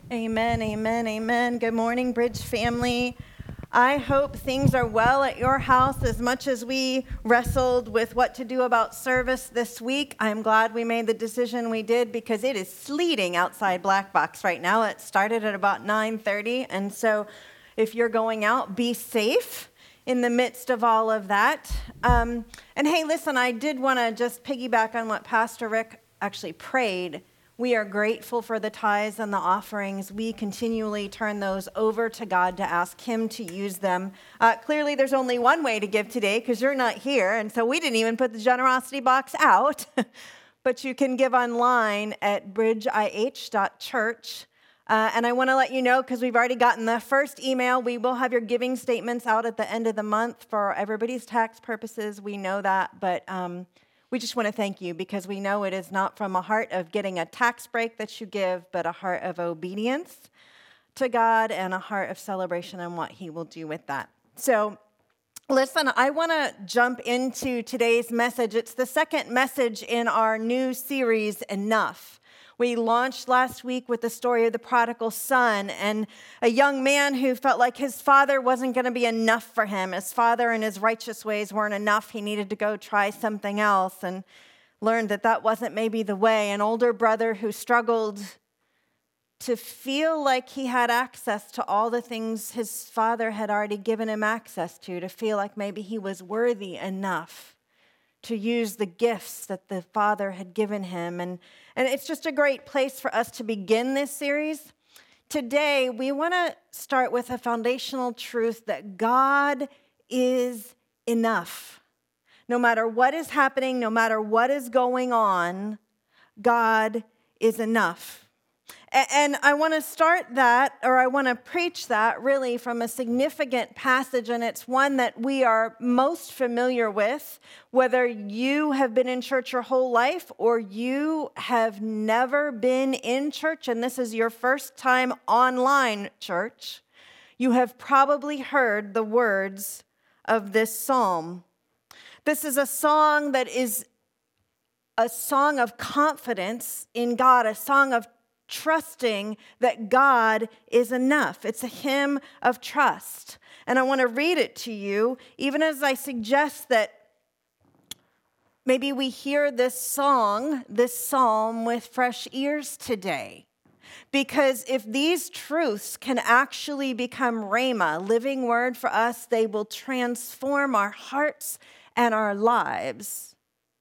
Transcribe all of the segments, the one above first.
Amen, amen, amen. Good morning, Bridge family. I hope things are well at your house as much as we wrestled with what to do about service this week. I'm glad we made the decision we did because it is sleeting outside Black Box right now. It started at about 9:30, and so if you're going out, be safe in the midst of all of that. And hey, listen, I did want to just piggyback on what Pastor Rick actually prayed. We are grateful for the tithes and the offerings. We continually turn those over to God to ask Him to use them. Clearly, there's only one way to give today because you're not here, and so we didn't even put the generosity box out. But you can give online at bridgeih.church. And I want to let you know, because we've already gotten the first email, we will have your giving statements out at the end of the month for everybody's tax purposes. We know that, but we just want to thank you because we know it is not from a heart of getting a tax break that you give, but a heart of obedience to God and a heart of celebration and what He will do with that. So listen, I want to jump into today's message. It's the second message in our new series, Enough. We launched last week with the story of the prodigal son and a young man who felt like his father wasn't going to be enough for him. His father and his righteous ways weren't enough. He needed to go try something else and learned that that wasn't maybe the way. An older brother who struggled to feel like he had access to all the things his father had already given him access to feel like maybe he was worthy enough to use the gifts that the Father had given him. And it's just a great place for us to begin this series. Today, we want to start with a foundational truth that God is enough. No matter what is happening, no matter what is going on, God is enough. And I want to start that, or I want to preach that really from a significant passage, and it's one that we are most familiar with, whether you have been in church your whole life or you have never been in church, and this is your first time online church. You have probably heard the words of this psalm. This is a song that is a song of confidence in God, a song of trusting that God is enough. It's a hymn of trust. And I want to read it to you, even as I suggest that maybe we hear this song, this psalm with fresh ears today. Because if these truths can actually become rhema, living word for us, they will transform our hearts and our lives.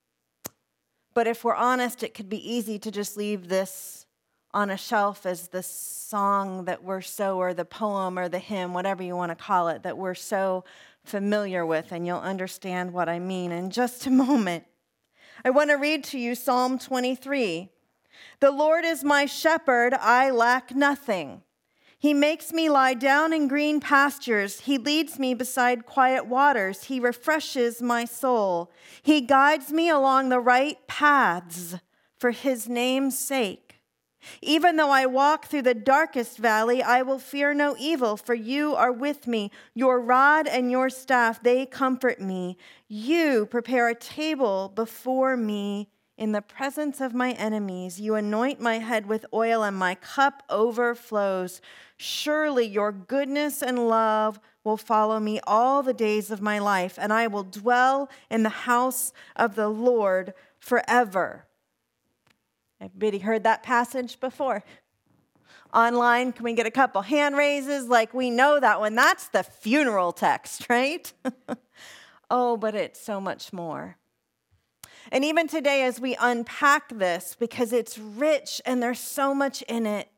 But if we're honest, it could be easy to just leave this on a shelf as the song that we're so, or the poem or the hymn, whatever you want to call it, that we're so familiar with, and you'll understand what I mean in just a moment. I want to read to you Psalm 23. The Lord is my shepherd, I lack nothing. He makes me lie down in green pastures. He leads me beside quiet waters. He refreshes my soul. He guides me along the right paths for His name's sake. Even though I walk through the darkest valley, I will fear no evil, for you are with me. Your rod and your staff, they comfort me. You prepare a table before me in the presence of my enemies. You anoint my head with oil, and my cup overflows. Surely your goodness and love will follow me all the days of my life, and I will dwell in the house of the Lord forever. Everybody heard that passage before? Online, can we get a couple hand raises? Like we know that one. That's the funeral text, right? Oh, but it's so much more. And even today as we unpack this, because it's rich and there's so much in it,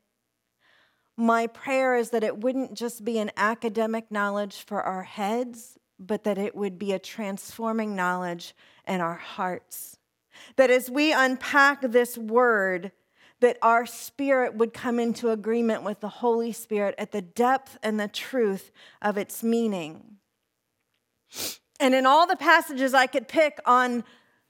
my prayer is that it wouldn't just be an academic knowledge for our heads, but that it would be a transforming knowledge in our hearts. That as we unpack this word, that our spirit would come into agreement with the Holy Spirit at the depth and the truth of its meaning. And in all the passages I could pick on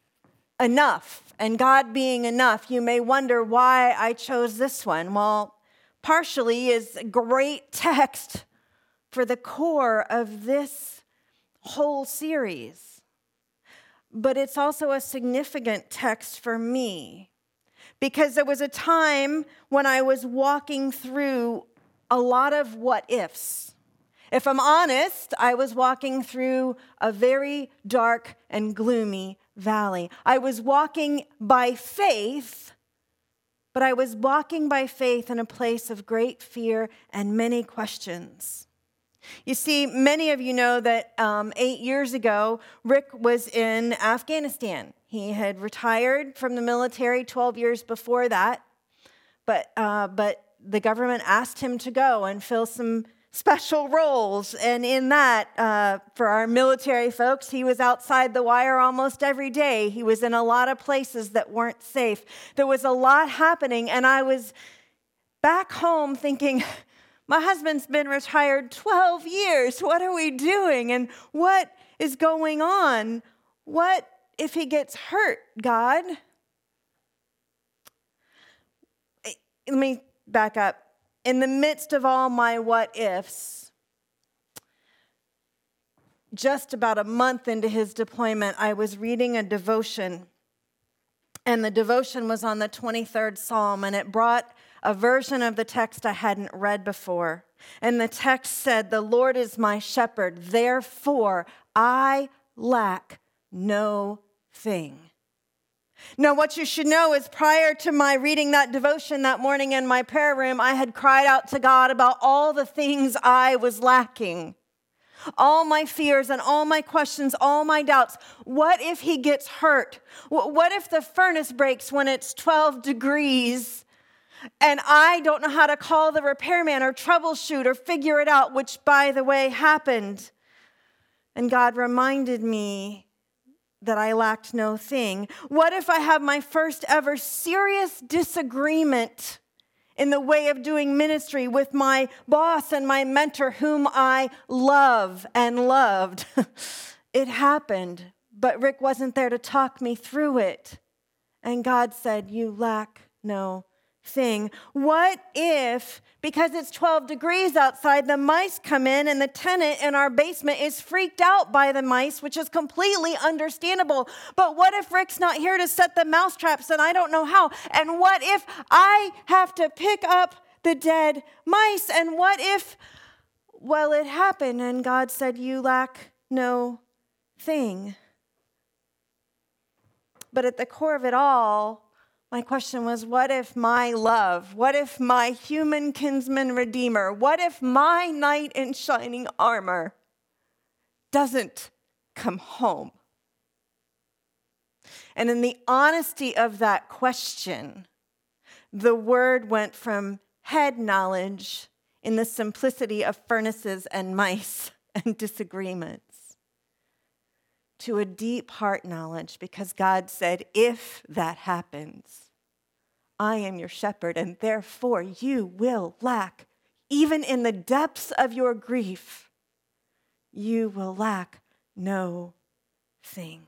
enough and God being enough, you may wonder why I chose this one. Well, partially is a great text for the core of this whole series. But it's also a significant text for me because there was a time when I was walking through a lot of what ifs. If I'm honest, I was walking through a very dark and gloomy valley. I was walking by faith, but I was walking by faith in a place of great fear and many questions. You see, many of you know that 8 years ago, Rick was in Afghanistan. He had retired from the military 12 years before that, but the government asked him to go and fill some special roles. And in that, for our military folks, he was outside the wire almost every day. He was in a lot of places that weren't safe. There was a lot happening, and I was back home thinking, my husband's been retired 12 years. What are we doing? And what is going on? What if he gets hurt, God? Let me back up. In the midst of all my what ifs, just about a month into his deployment, I was reading a devotion. And the devotion was on the 23rd Psalm, and it brought a version of the text I hadn't read before. And the text said, "The Lord is my shepherd, therefore I lack no thing." Now, what you should know is prior to my reading that devotion that morning in my prayer room, I had cried out to God about all the things I was lacking. All my fears and all my questions, all my doubts. What if he gets hurt? What if the furnace breaks when it's 12 degrees and I don't know how to call the repairman or troubleshoot or figure it out, which, by the way, happened. And God reminded me that I lacked no thing. What if I have my first ever serious disagreement in the way of doing ministry with my boss and my mentor, whom I love and loved? It happened, but Rick wasn't there to talk me through it. And God said, "You lack no thing." What if, because it's 12 degrees outside, the mice come in and the tenant in our basement is freaked out by the mice, which is completely understandable. But what if Rick's not here to set the mouse traps and I don't know how? And what if I have to pick up the dead mice? And what if, well, it happened and God said, "You lack no thing." But at the core of it all, my question was, what if my love, what if my human kinsman redeemer, what if my knight in shining armor doesn't come home? And in the honesty of that question, the word went from head knowledge in the simplicity of furnaces and mice and disagreements to a deep heart knowledge, because God said, if that happens, I am your shepherd, and therefore you will lack. Even in the depths of your grief, you will lack no thing.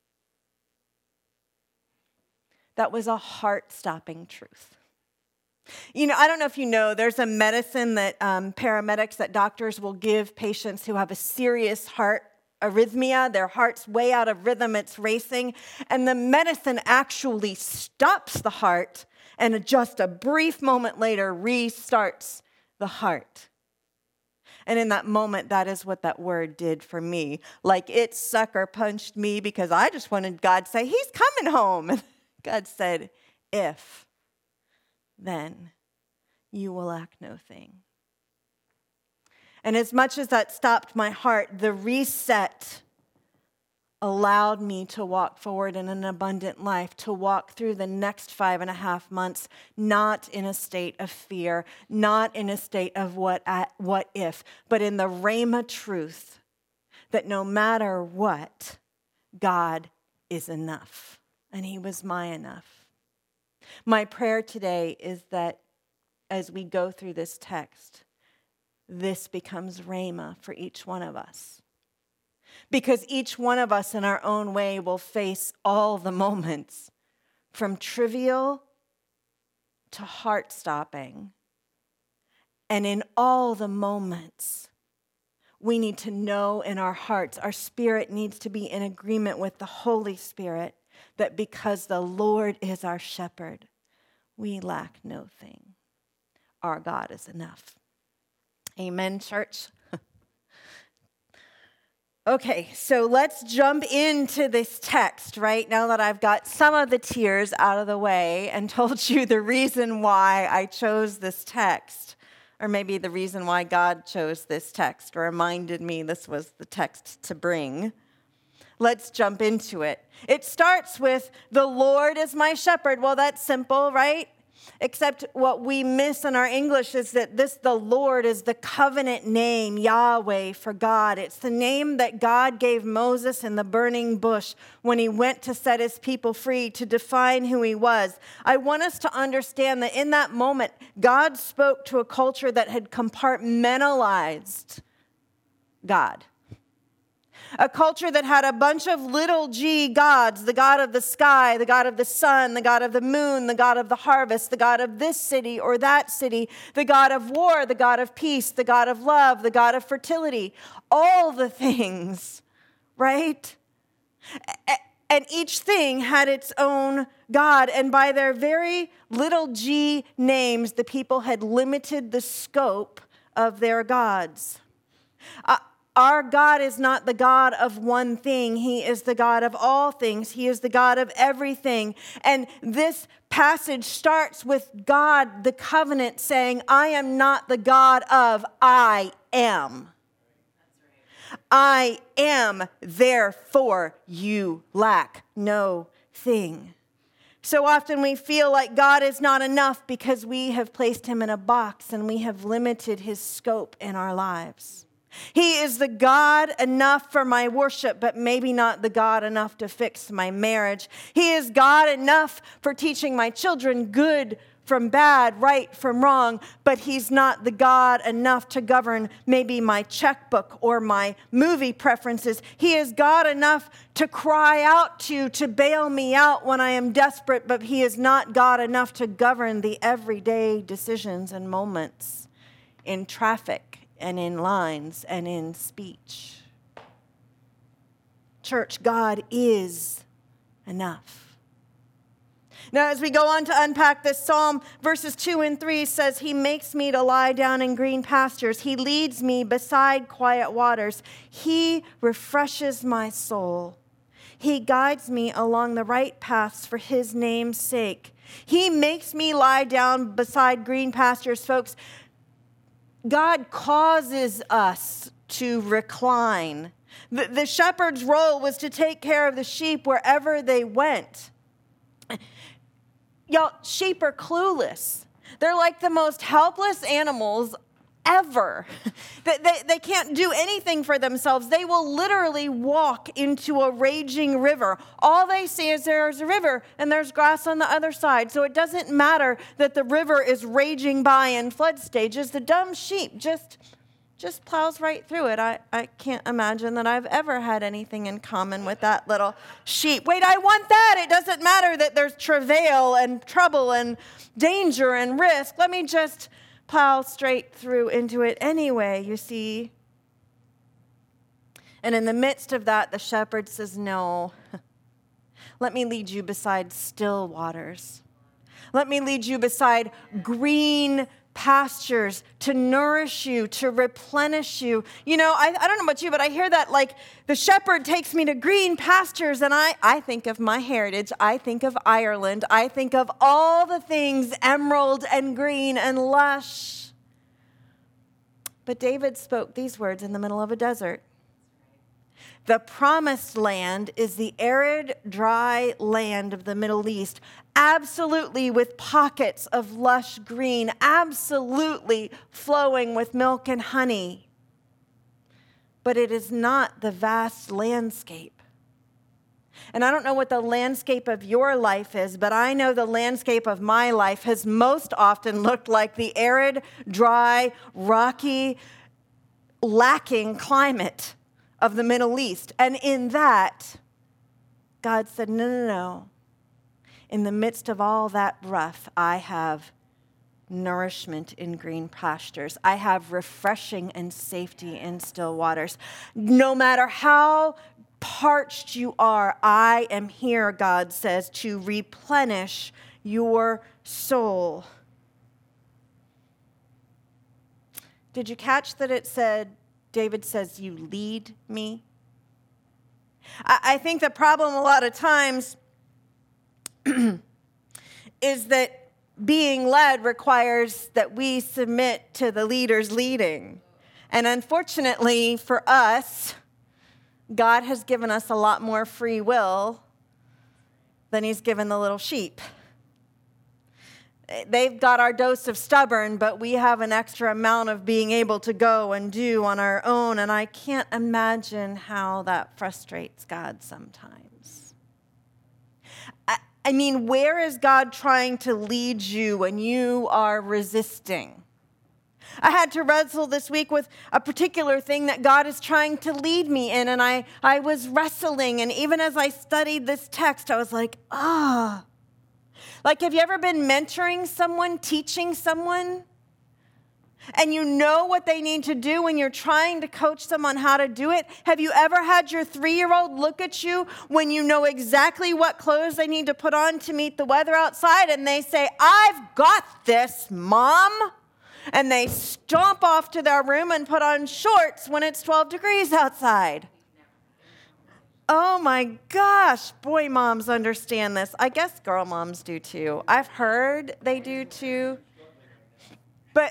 That was a heart-stopping truth. You know, I don't know if you know, there's a medicine that paramedics, that doctors will give patients who have a serious heart arrhythmia, their heart's way out of rhythm, it's racing, and the medicine actually stops the heart and just a brief moment later restarts the heart. And in that moment, that is what that word did for me. Like it sucker punched me, because I just wanted God to say, "He's coming home." And God said, "If, then you will lack no thing." And as much as that stopped my heart, the reset allowed me to walk forward in an abundant life, to walk through the next 5.5 months, not in a state of fear, not in a state of what if, but in the Rhema truth that no matter what, God is enough, and he was my enough. My prayer today is that as we go through this text, this becomes Rhema for each one of us. Because each one of us in our own way will face all the moments, from trivial to heart-stopping. And in all the moments, we need to know in our hearts, our spirit needs to be in agreement with the Holy Spirit, that because the Lord is our shepherd, we lack no thing. Our God is enough. Amen, church. Okay, so let's jump into this text, right? Now that I've got some of the tears out of the way and told you the reason why I chose this text, or maybe the reason why God chose this text, or reminded me this was the text to bring. Let's jump into it. It starts with, the Lord is my shepherd. Well, that's simple, right? Except what we miss in our English is that the Lord is the covenant name, Yahweh, for God. It's the name that God gave Moses in the burning bush when he went to set his people free, to define who he was. I want us to understand that in that moment, God spoke to a culture that had compartmentalized God. A culture that had a bunch of little g gods, the God of the sky, the God of the sun, the God of the moon, the God of the harvest, the God of this city or that city, the God of war, the God of peace, the God of love, the God of fertility, all the things, right? And each thing had its own God, and by their very little g names, the people had limited the scope of their gods. Our God is not the God of one thing. He is the God of all things. He is the God of everything. And this passage starts with God, the covenant, saying, I am not the God of, I am. I am, therefore you lack no thing. So often we feel like God is not enough because we have placed him in a box and we have limited his scope in our lives. He is the God enough for my worship, but maybe not the God enough to fix my marriage. He is God enough for teaching my children good from bad, right from wrong, but he's not the God enough to govern maybe my checkbook or my movie preferences. He is God enough to cry out to bail me out when I am desperate, but he is not God enough to govern the everyday decisions and moments in traffic and in lines and in speech. Church, God is enough. Now, as we go on to unpack this psalm, verses 2 and 3 says, he makes me to lie down in green pastures. He leads me beside quiet waters. He refreshes my soul. He guides me along the right paths for his name's sake. He makes me lie down beside green pastures, folks. God causes us to recline. The shepherd's role was to take care of the sheep wherever they went. Y'all, sheep are clueless. They're like the most helpless animals ever. They can't do anything for themselves. They will literally walk into a raging river. All they see is there's a river and there's grass on the other side. So it doesn't matter that the river is raging by in flood stages. The dumb sheep just plows right through it. I can't imagine that I've ever had anything in common with that little sheep. Wait, I want that. It doesn't matter that there's travail and trouble and danger and risk. Let me just plow straight through into it anyway, you see. And in the midst of that, the shepherd says, no, let me lead you beside still waters. Let me lead you beside green pastures to nourish you, to replenish you. You know, I don't know about you, but I hear that like the shepherd takes me to green pastures, and I think of my heritage. I think of Ireland. I think of all the things emerald and green and lush. But David spoke these words in the middle of a desert. The promised land is the arid, dry land of the Middle East, absolutely with pockets of lush green, absolutely flowing with milk and honey. But it is not the vast landscape. And I don't know what the landscape of your life is, but I know the landscape of my life has most often looked like the arid, dry, rocky, lacking climate of the Middle East. And in that, God said, no. In the midst of all that rough, I have nourishment in green pastures. I have refreshing and safety in still waters. No matter how parched you are, I am here, God says, to replenish your soul. Did you catch that it said, David says, you lead me? I think the problem a lot of times is that being led requires that we submit to the leader's leading. And unfortunately for us, God has given us a lot more free will than he's given the little sheep. They've got our dose of stubborn, but we have an extra amount of being able to go and do on our own. And I can't imagine how that frustrates God sometimes. I mean, where is God trying to lead you when you are resisting? I had to wrestle this week with a particular thing that God is trying to lead me in, and I was wrestling, and even as I studied this text, I was like, Like, have you ever been mentoring someone, teaching someone, and you know what they need to do when you're trying to coach them on how to do it? Have you ever had your 3-year-old look at you when you know exactly what clothes they need to put on to meet the weather outside, and they say, I've got this, Mom? And they stomp off to their room and put on shorts when it's 12 degrees outside. Oh my gosh, boy moms understand this. I guess girl moms do too. I've heard they do too. But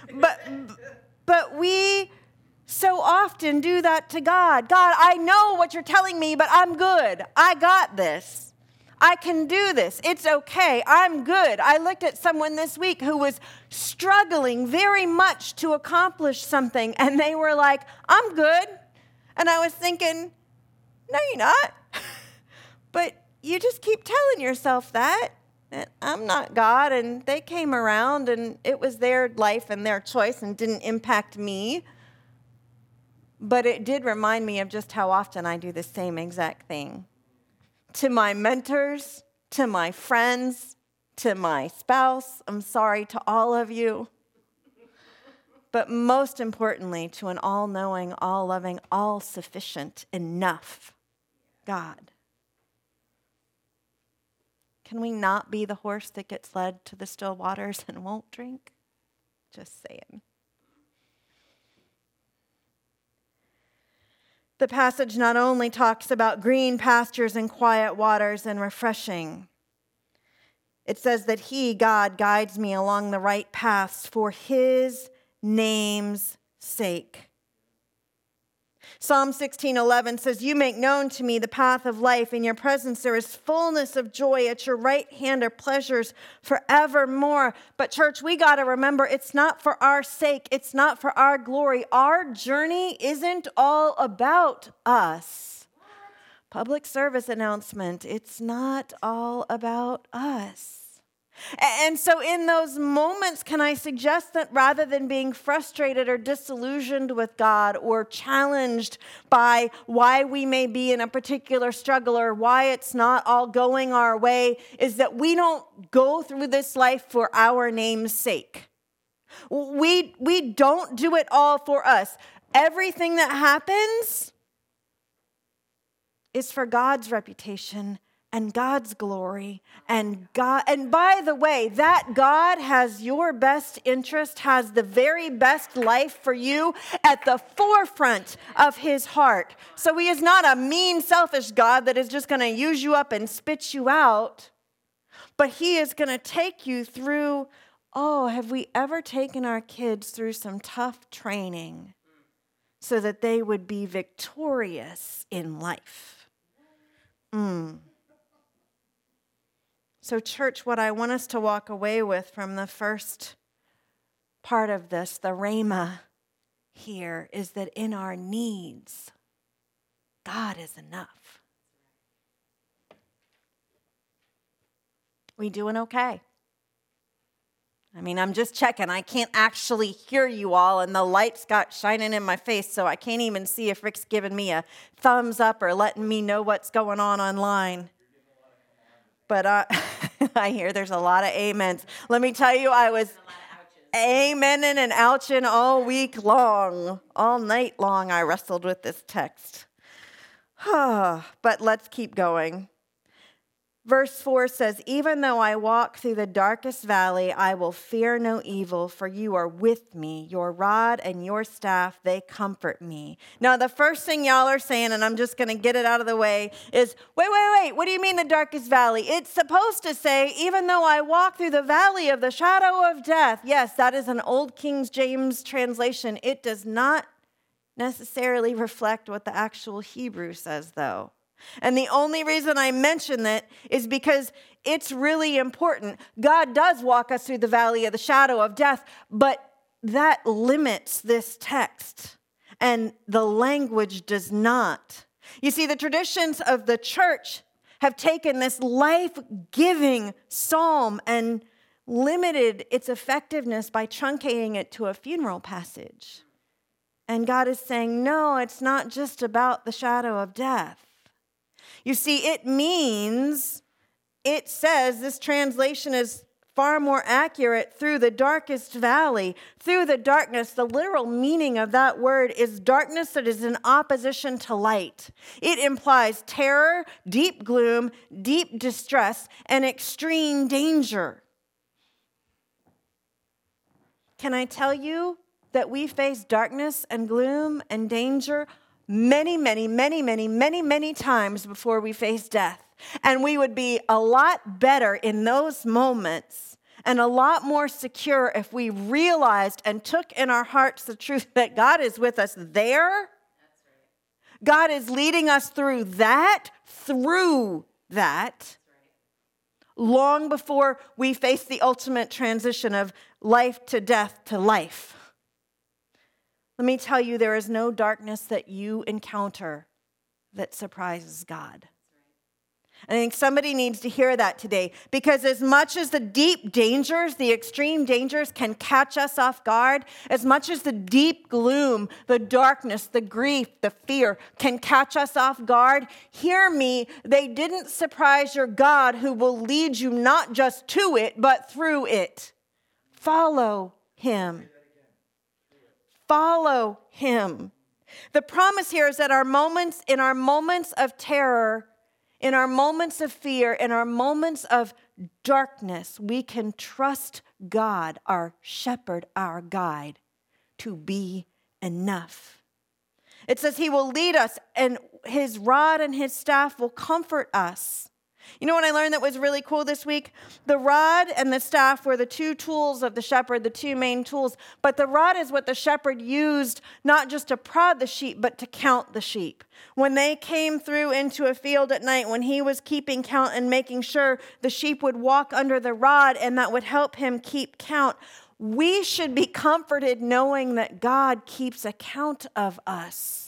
we so often do that to God. God, I know what you're telling me, but I'm good. I got this. I can do this. It's okay. I'm good. I looked at someone this week who was struggling very much to accomplish something, and they were like, I'm good. And I was thinking, no, you're not. But you just keep telling yourself that I'm not God, and they came around, and it was their life and their choice and didn't impact me. But it did remind me of just how often I do the same exact thing. To my mentors, to my friends, to my spouse, I'm sorry to all of you. But most importantly, to an all-knowing, all-loving, all-sufficient, enough God. Can we not be the horse that gets led to the still waters and won't drink? Just saying. The passage not only talks about green pastures and quiet waters and refreshing. It says that he, God, guides me along the right paths for his name's sake. Psalm 16:11 says, you make known to me the path of life. In your presence there is fullness of joy. At your right hand are pleasures forevermore. But church, we got to remember it's not for our sake. It's not for our glory. Our journey isn't all about us. Public service announcement. It's not all about us. And so in those moments, can I suggest that rather than being frustrated or disillusioned with God or challenged by why we may be in a particular struggle or why it's not all going our way, is that we don't go through this life for our name's sake. We don't do it all for us. Everything that happens is for God's reputation and God's glory, and God. And by the way, that God has your best interest, has the very best life for you at the forefront of his heart. So he is not a mean, selfish God that is just going to use you up and spit you out, but he is going to take you through, have we ever taken our kids through some tough training so that they would be victorious in life? So church, what I want us to walk away with from the first part of this, the rhema here, is that in our needs, God is enough. We doing okay? I mean, I'm just checking. I can't actually hear you all, and the lights got shining in my face, so I can't even see if Rick's giving me a thumbs up or letting me know what's going on online. But I hear there's a lot of amens. Let me tell you, I was amening and ouching all week long. All night long, I wrestled with this text. But let's keep going. Verse 4 says, even though I walk through the darkest valley, I will fear no evil, for you are with me. Your rod and your staff, they comfort me. Now, the first thing y'all are saying, and I'm just going to get it out of the way, is, wait. What do you mean the darkest valley? It's supposed to say, even though I walk through the valley of the shadow of death. Yes, that is an old King James translation. It does not necessarily reflect what the actual Hebrew says, though. And the only reason I mention that is because it's really important. God does walk us through the valley of the shadow of death, but that limits this text, and the language does not. You see, the traditions of the church have taken this life-giving psalm and limited its effectiveness by truncating it to a funeral passage. And God is saying, no, it's not just about the shadow of death. You see, it says, this translation is far more accurate, through the darkest valley, through the darkness. The literal meaning of that word is darkness that is in opposition to light. It implies terror, deep gloom, deep distress, and extreme danger. Can I tell you that we face darkness and gloom and danger many times before we face death? And we would be a lot better in those moments and a lot more secure if we realized and took in our hearts the truth that God is with us there. That's right. God is leading us through that. Right. Long before we face the ultimate transition of life to death to life. Let me tell you, there is no darkness that you encounter that surprises God. I think somebody needs to hear that today, because as much as the deep dangers, the extreme dangers can catch us off guard, as much as the deep gloom, the darkness, the grief, the fear can catch us off guard, hear me, they didn't surprise your God, who will lead you not just to it, but through it. Follow him. Follow him. The promise here is that in our moments of terror, in our moments of fear, in our moments of darkness, we can trust God, our shepherd, our guide, to be enough. It says he will lead us, and his rod and his staff will comfort us. You know what I learned that was really cool this week? The rod and the staff were the two tools of the shepherd, the two main tools. But the rod is what the shepherd used not just to prod the sheep, but to count the sheep. When they came through into a field at night, when he was keeping count and making sure the sheep would walk under the rod, and that would help him keep count, we should be comforted knowing that God keeps account of us.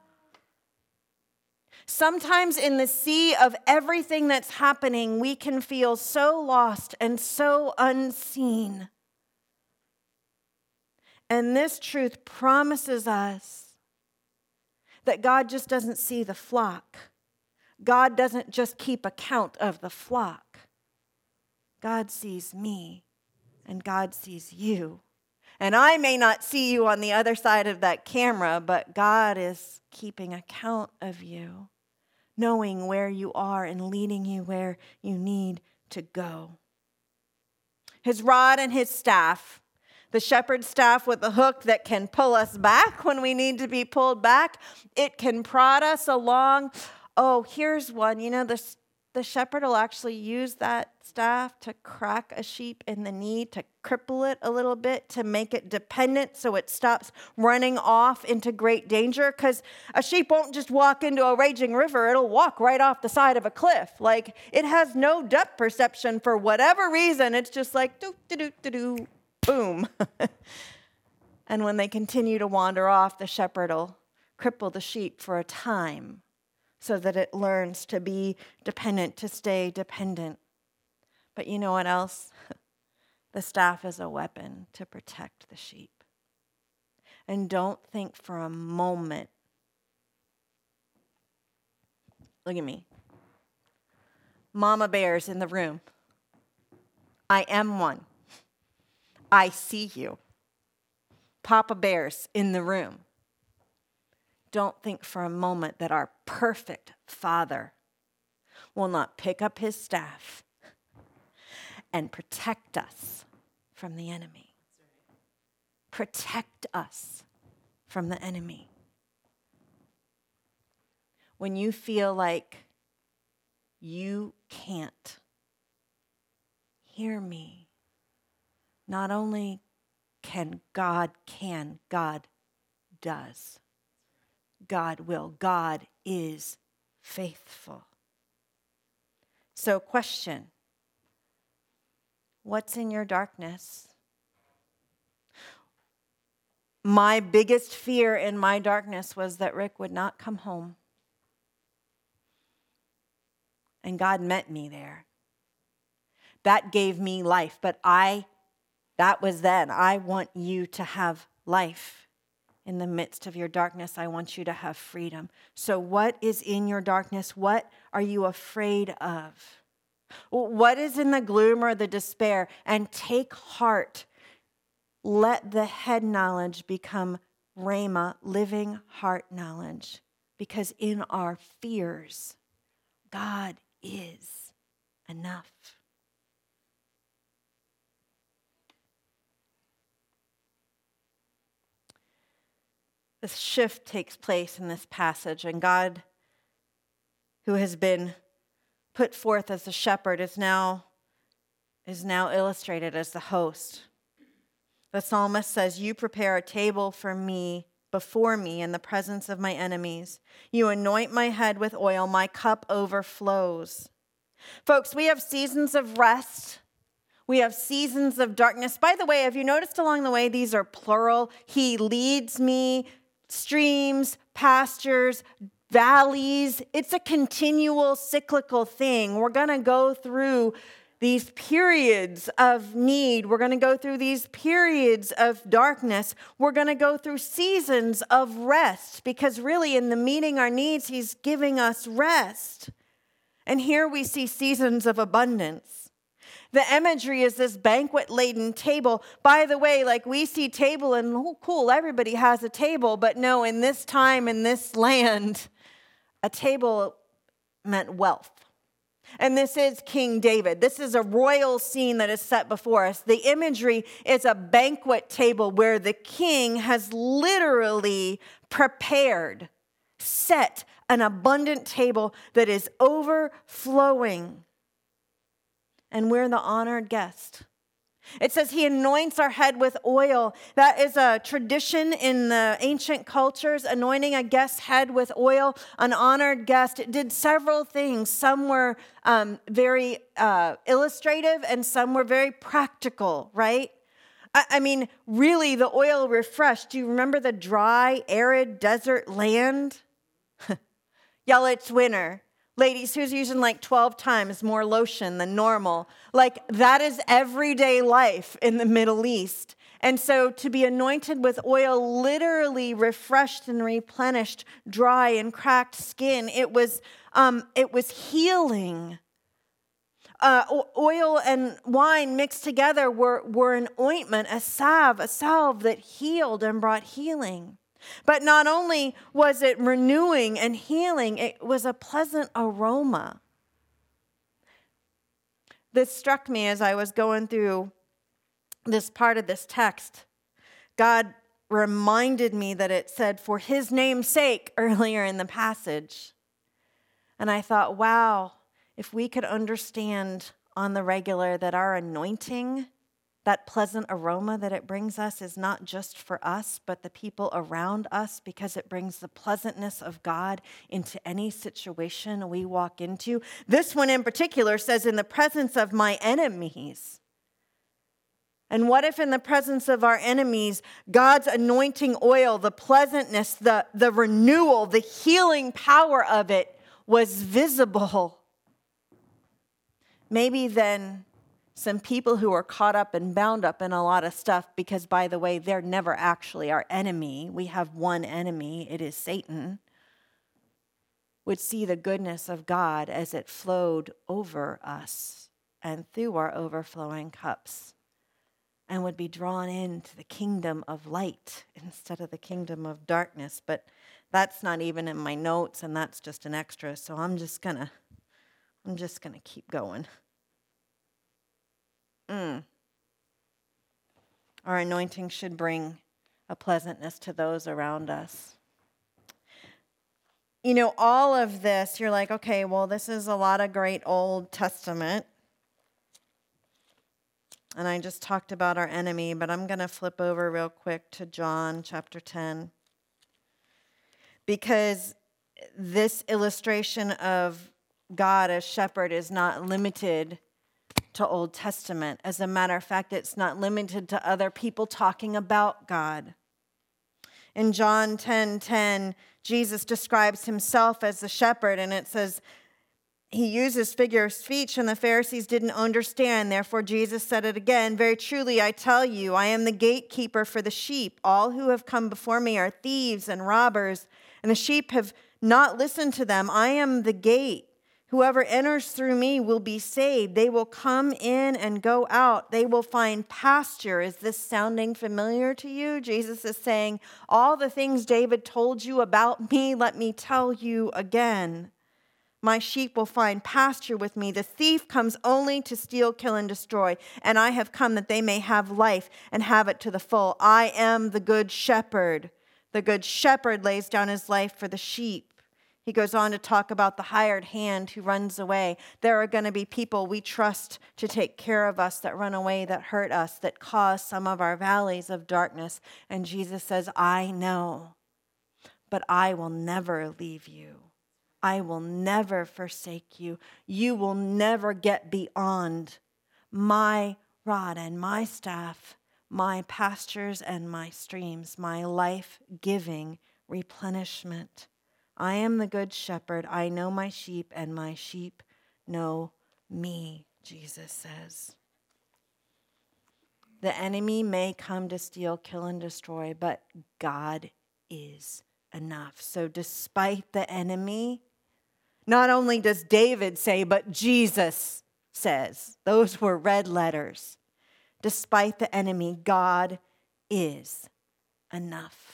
Sometimes in the sea of everything that's happening, we can feel so lost and so unseen. And this truth promises us that God just doesn't see the flock. God doesn't just keep account of the flock. God sees me, and God sees you. And I may not see you on the other side of that camera, but God is keeping account of you, knowing where you are and leading you where you need to go. His rod and his staff, the shepherd's staff with the hook that can pull us back when we need to be pulled back. It can prod us along. Oh, here's one. You know, the shepherd will actually use that staff to crack a sheep in the knee, to cripple it a little bit, to make it dependent so it stops running off into great danger. Because a sheep won't just walk into a raging river. It'll walk right off the side of a cliff. Like, it has no depth perception for whatever reason. It's just like, do, boom. And when they continue to wander off, the shepherd will cripple the sheep for a time, so that it learns to be dependent, to stay dependent. But you know what else? The staff is a weapon to protect the sheep. And don't think for a moment, look at me. Mama bear's in the room. I am one. I see you. Papa bear's in the room. Don't think for a moment that our perfect Father will not pick up his staff and protect us from the enemy. Protect us from the enemy. When you feel like you can't, hear me. Not only God does. God will. God is faithful. So, question. What's in your darkness? My biggest fear in my darkness was that Rick would not come home. And God met me there. That gave me life, but that was then. I want you to have life. In the midst of your darkness, I want you to have freedom. So what is in your darkness? What are you afraid of? What is in the gloom or the despair? And take heart. Let the head knowledge become rhema, living heart knowledge. Because in our fears, God is enough. This shift takes place in this passage, and God, who has been put forth as the shepherd, is now illustrated as the host. The psalmist says, "You prepare a table for me, before me, in the presence of my enemies. You anoint my head with oil, my cup overflows." Folks, we have seasons of rest. We have seasons of darkness. By the way, have you noticed along the way, these are plural? He leads me, streams, pastures, valleys. It's a continual cyclical thing. We're going to go through these periods of need. We're going to go through these periods of darkness. We're going to go through seasons of rest, because really in the meeting our needs, he's giving us rest. And here we see seasons of abundance. The imagery is this banquet-laden table. By the way, like we see table and, oh, cool, everybody has a table. But no, in this time, in this land, a table meant wealth. And this is King David. This is a royal scene that is set before us. The imagery is a banquet table where the king has literally prepared, set an abundant table that is overflowing. And we're the honored guest. It says he anoints our head with oil. That is a tradition in the ancient cultures, anointing a guest's head with oil. An honored guest, it did several things. Some were very illustrative and some were very practical, right? I mean, really, the oil refreshed. Do you remember the dry, arid desert land? Y'all, it's winter. Ladies, who's using like 12 times more lotion than normal? Like, that is everyday life in the Middle East. And so to be anointed with oil literally refreshed and replenished dry and cracked skin. It was healing. Oil and wine mixed together were an ointment, a salve that healed and brought healing. But not only was it renewing and healing, it was a pleasant aroma. This struck me as I was going through this part of this text. God reminded me that it said, "for his name's sake," earlier in the passage. And I thought, wow, if we could understand on the regular that our anointing, that pleasant aroma that it brings us, is not just for us, but the people around us, because it brings the pleasantness of God into any situation we walk into. This one in particular says, "in the presence of my enemies." And what if in the presence of our enemies, God's anointing oil, the pleasantness, the renewal, the healing power of it was visible? Maybe then some people who are caught up and bound up in a lot of stuff, because, by the way, they're never actually our enemy. We have one enemy, it is Satan, would see the goodness of God as it flowed over us and through our overflowing cups, and would be drawn into the kingdom of light instead of the kingdom of darkness. But that's not even in my notes, and that's just an extra, so I'm just going to I'm just going to keep going. Our anointing should bring a pleasantness to those around us. You know, all of this, you're like, okay, well, this is a lot of great Old Testament. And I just talked about our enemy, but I'm going to flip over real quick to John chapter 10. Because this illustration of God as shepherd is not limited to Old Testament. As a matter of fact, it's not limited to other people talking about God. In John 10:10, Jesus describes himself as the shepherd, and it says, he uses figure of speech, and the Pharisees didn't understand. Therefore, Jesus said it again. Very truly, I tell you, I am the gatekeeper for the sheep. All who have come before me are thieves and robbers, and the sheep have not listened to them. I am the gate. Whoever enters through me will be saved. They will come in and go out. They will find pasture. Is this sounding familiar to you? Jesus is saying, all the things David told you about me, let me tell you again. My sheep will find pasture with me. The thief comes only to steal, kill, and destroy. And I have come that they may have life and have it to the full. I am the good shepherd. The good shepherd lays down his life for the sheep. He goes on to talk about the hired hand who runs away. There are going to be people we trust to take care of us that run away, that hurt us, that cause some of our valleys of darkness. And Jesus says, I know, but I will never leave you. I will never forsake you. You will never get beyond my rod and my staff, my pastures and my streams, my life-giving replenishment. I am the good shepherd. I know my sheep, and my sheep know me, Jesus says. The enemy may come to steal, kill, and destroy, but God is enough. So despite the enemy, not only does David say, but Jesus says. Those were red letters. Despite the enemy, God is enough.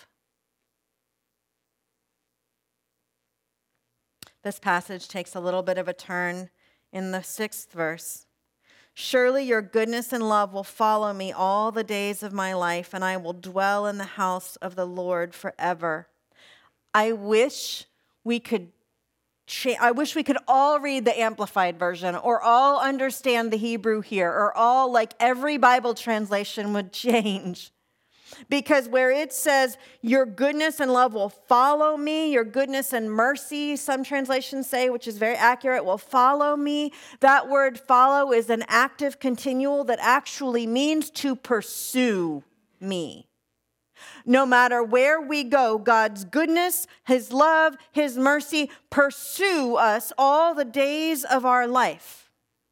This passage takes a little bit of a turn in the 6th verse. Surely your goodness and love will follow me all the days of my life, and I will dwell in the house of the Lord forever. I wish we could all read the Amplified Version, or all understand the Hebrew here, or all, like every Bible translation would change. Because where it says, your goodness and love will follow me, your goodness and mercy, some translations say, which is very accurate, will follow me. That word follow is an active continual that actually means to pursue me. No matter where we go, God's goodness, his love, his mercy pursue us all the days of our life.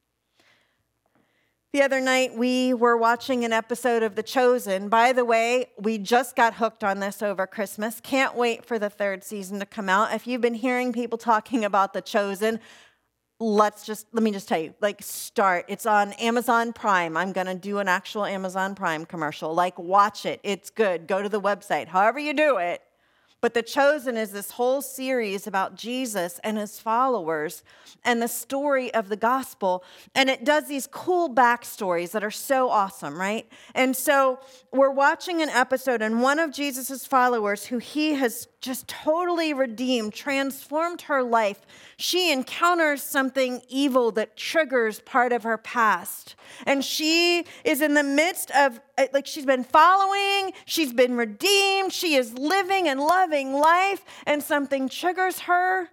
The other night, we were watching an episode of The Chosen. By the way, we just got hooked on this over Christmas. Can't wait for the 3rd season to come out. If you've been hearing people talking about The Chosen, let me just tell you, start. It's on Amazon Prime. I'm going to do an actual Amazon Prime commercial. Watch it. It's good. Go to the website. However you do it. But The Chosen is this whole series about Jesus and his followers and the story of the gospel. And it does these cool backstories that are so awesome, right? And so we're watching an episode, and one of Jesus's followers, who he has just totally redeemed, transformed her life, she encounters something evil that triggers part of her past. And she is in the midst of, she's been following, she's been redeemed, she is living and loving life, and something triggers her.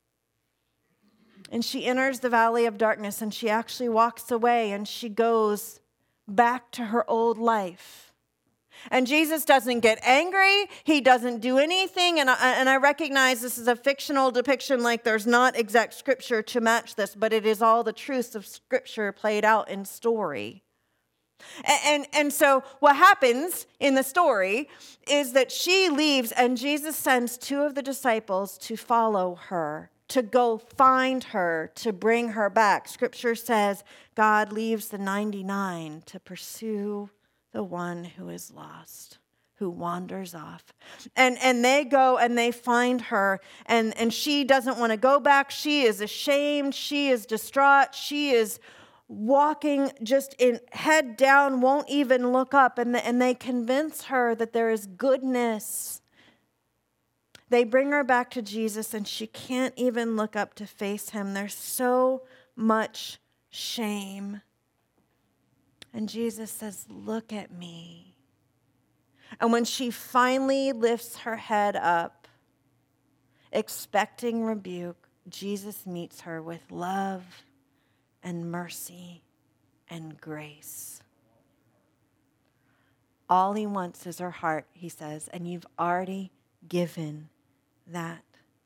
And she enters the valley of darkness, and she actually walks away, and she goes back to her old life. And Jesus doesn't get angry. He doesn't do anything. And I recognize this is a fictional depiction, there's not exact scripture to match this, but it is all the truths of scripture played out in story. And so what happens in the story is that she leaves, and Jesus sends 2 of the disciples to follow her, to go find her, to bring her back. Scripture says God leaves the 99 to pursue the one who is lost. who wanders off. And they go and they find her, and she doesn't want to go back. She is ashamed. She is distraught. She is walking just in head down, won't even look up. And they convince her that there is goodness. They bring her back to Jesus, and she can't even look up to face him. There's so much shame. And Jesus says, "Look at me." And when she finally lifts her head up, expecting rebuke, Jesus meets her with love and mercy and grace. All he wants is her heart, he says, and you've already given that.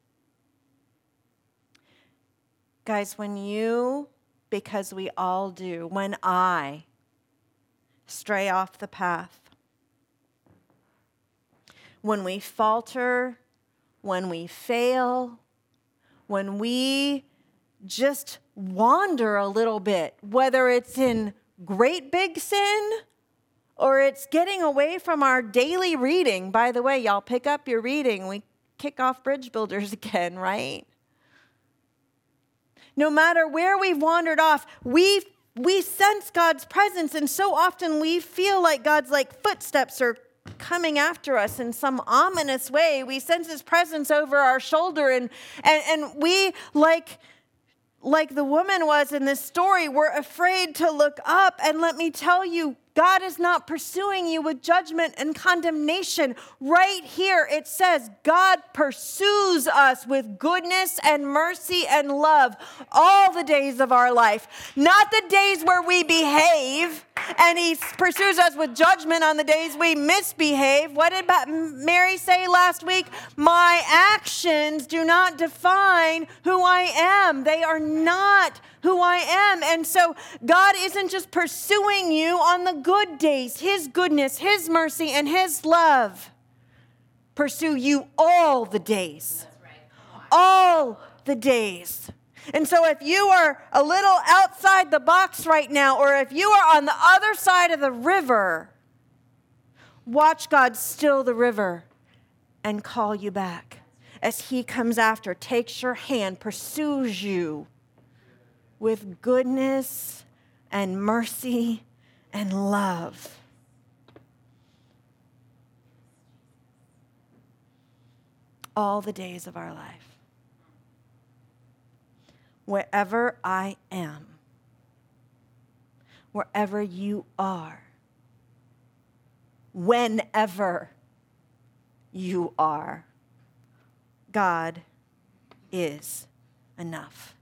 Guys, because we all do, when I stray off the path, when we falter, when we fail, when we just wander a little bit, whether it's in great big sin or it's getting away from our daily reading. By the way, y'all pick up your reading. We kick off Bridge Builders again, right? No matter where we've wandered off, we sense God's presence, and so often we feel like God's footsteps are coming after us in some ominous way. We sense his presence over our shoulder, and we, like the woman was in this story, we're afraid to look up. And let me tell you, God is not pursuing you with judgment and condemnation. Right here it says God pursues us with goodness and mercy and love all the days of our life. Not the days where we behave, and he pursues us with judgment on the days we misbehave. What did Mary say last week? My actions do not define who I am. They are not who I am. And so God isn't just pursuing you on the good days. His goodness, his mercy, and his love pursue you all the days. That's right. All the days. And so if you are a little outside the box right now, or if you are on the other side of the river, watch God still the river and call you back as he comes after, takes your hand, pursues you with goodness and mercy and love. All the days of our life. Wherever I am, wherever you are, whenever you are, God is enough.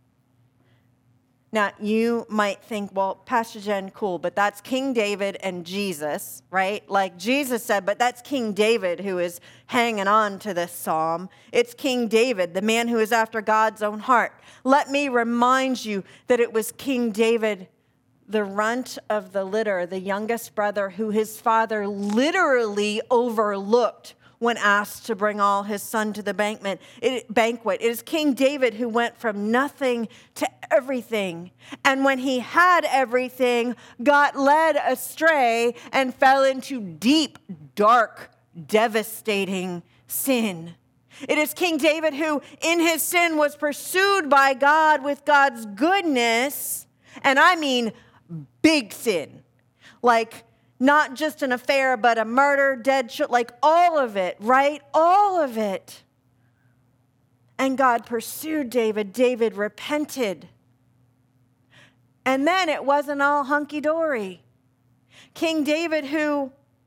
Now, you might think, well, Pastor Jen, cool, but that's King David and Jesus, right? Like Jesus said, but that's King David who is hanging on to this psalm. It's King David, the man who is after God's own heart. Let me remind you that it was King David, the runt of the litter, the youngest brother, who his father literally overlooked when asked to bring all his son to the banquet. It is King David who went from nothing to everything. And when he had everything, got led astray and fell into deep, dark, devastating sin. It is King David who, in his sin, was pursued by God with God's goodness. And I mean big sin. Like, not just an affair, but a murder, like all of it, right? All of it. And God pursued David. David repented. And then it wasn't all hunky-dory. King David, who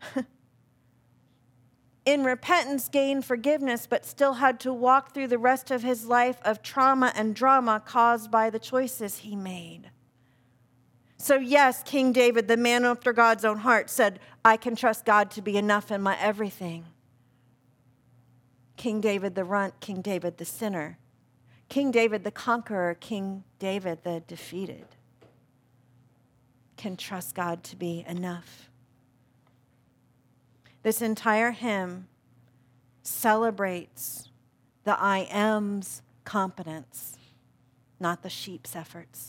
in repentance gained forgiveness, but still had to walk through the rest of his life of trauma and drama caused by the choices he made. So yes, King David, the man after God's own heart, said, I can trust God to be enough in my everything. King David the runt, King David the sinner, King David the conqueror, King David the defeated, can trust God to be enough. This entire hymn celebrates the I am's competence, not the sheep's efforts.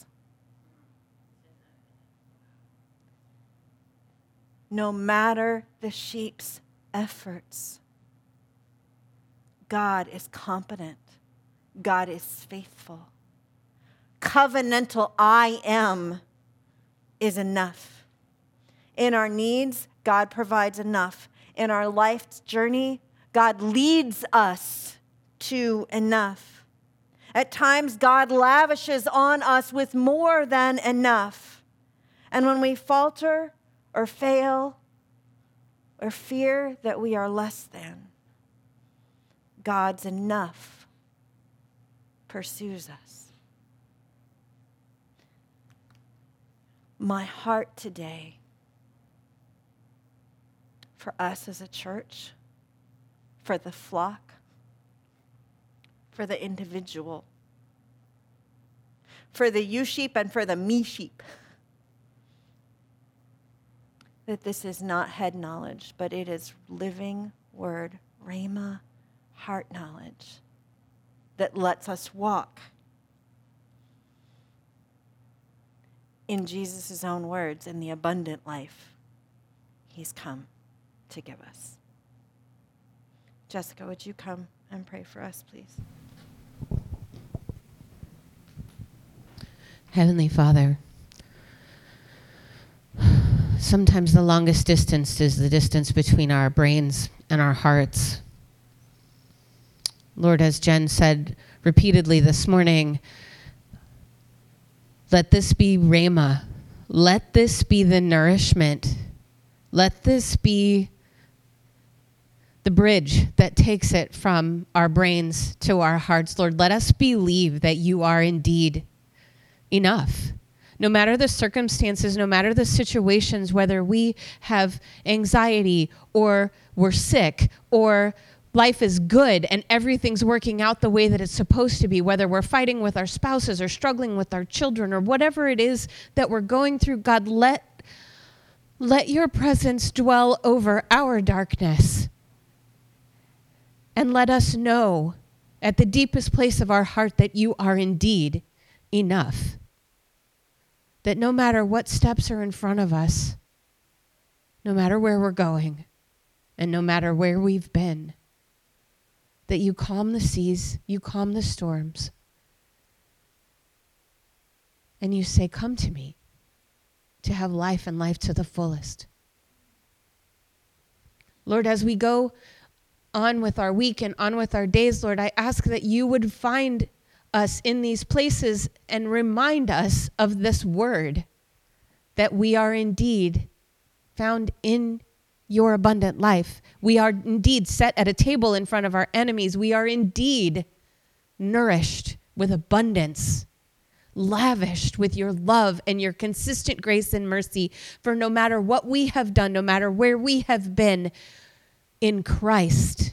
No matter the sheep's efforts. God is competent. God is faithful. Covenantal I am is enough. In our needs, God provides enough. In our life's journey, God leads us to enough. At times, God lavishes on us with more than enough. And when we falter or fail or fear that we are less than, God's enough pursues us. My heart today for us as a church, for the flock, for the individual, for the you sheep and for the me sheep, that this is not head knowledge, but it is living word, rhema, heart knowledge that lets us walk in Jesus' own words in the abundant life he's come to give us. Jessica, would you come and pray for us, please? Heavenly Father, sometimes the longest distance is the distance between our brains and our hearts. Lord, as Jen said repeatedly this morning, let this be Rhema. Let this be the nourishment. Let this be the bridge that takes it from our brains to our hearts. Lord, let us believe that you are indeed enough. No matter the circumstances, no matter the situations, whether we have anxiety or we're sick or life is good and everything's working out the way that it's supposed to be, whether we're fighting with our spouses or struggling with our children or whatever it is that we're going through, God, let your presence dwell over our darkness. And let us know at the deepest place of our heart that you are indeed enough. That no matter what steps are in front of us, no matter where we're going, and no matter where we've been, that you calm the seas, you calm the storms, and you say, come to me to have life and life to the fullest. Lord, as we go on with our week and on with our days, Lord, I ask that you would find us in these places and remind us of this word, that we are indeed found in your abundant life. We are indeed set at a table in front of our enemies. We are indeed nourished with abundance, lavished with your love and your consistent grace and mercy. For no matter what we have done, no matter where we have been, in Christ,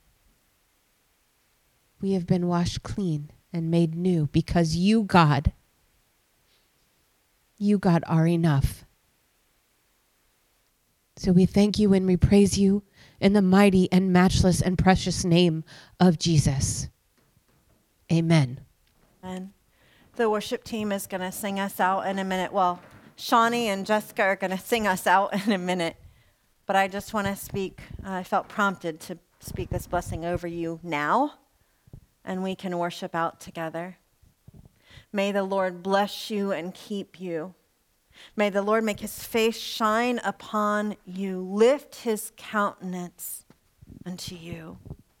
we have been washed clean and made new because you, God, are enough. So we thank you and we praise you in the mighty and matchless and precious name of Jesus. Amen. And the worship team is going to sing us out in a minute. Well, Shawnee and Jessica are going to sing us out in a minute. But I just want to speak, I felt prompted to speak this blessing over you now, and we can worship out together. May the Lord bless you and keep you. May the Lord make his face shine upon you, lift his countenance unto you.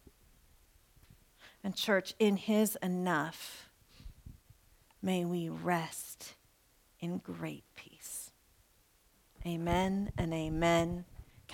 And church, in his enough, may we rest in great peace. Amen and amen.